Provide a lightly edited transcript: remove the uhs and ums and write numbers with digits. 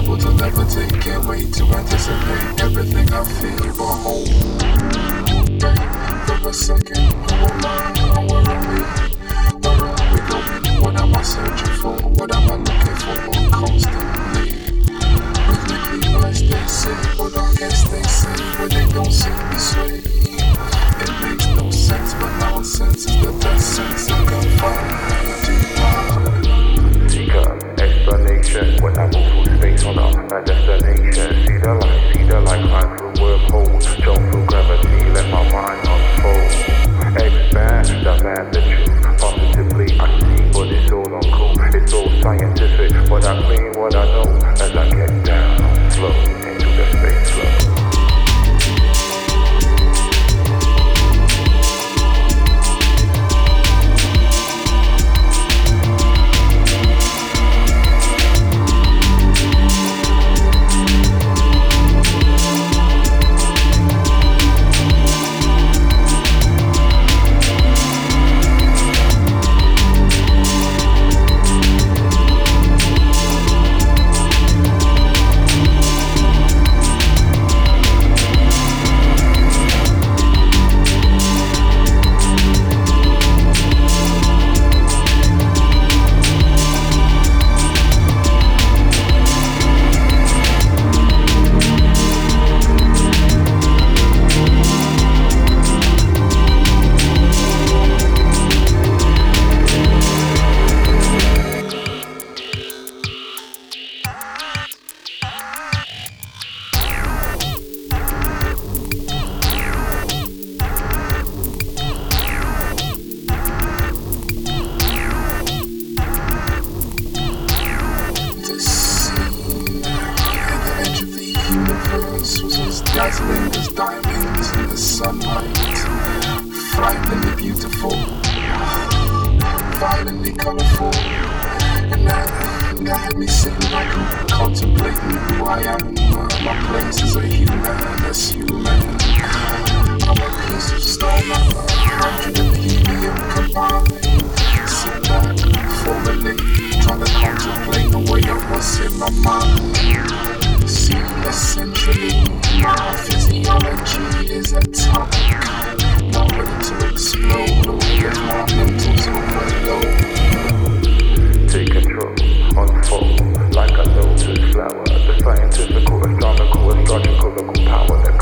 able to levitate, can't wait to anticipate everything I feel. But hold, babe, for a second, who am I? Where are we? Where are we going? What am I searching for? What am I looking for? Constantly, rhythmically, as they say, but I guess they say, but they don't see me sway. It makes no sense, but nonsense is the best sense I can find. Seek an explanation when I move through space on a destination. See the light climb through wormholes. Jump through gravity, let my mind unfold. Expand the magnitude. Positively, I see, but it's all uncool. It's all scientific, but I clean what I know as I get down, slow into the space flow. Was as dazzling as diamonds in the sunlight, frighteningly beautiful, violently colorful, and that had me sitting like I'm contemplating who I am. My place as a humanless human. I'm a piece of starlight, 100 of helium combined. Sit back, formulate, trying to contemplate the way of what's in my mind. See, essentially, my physiology is atomic, not ready to explode or get my mentals overload. Take control, unfold, like a lotus flower. The scientific, astronomical, astrological power that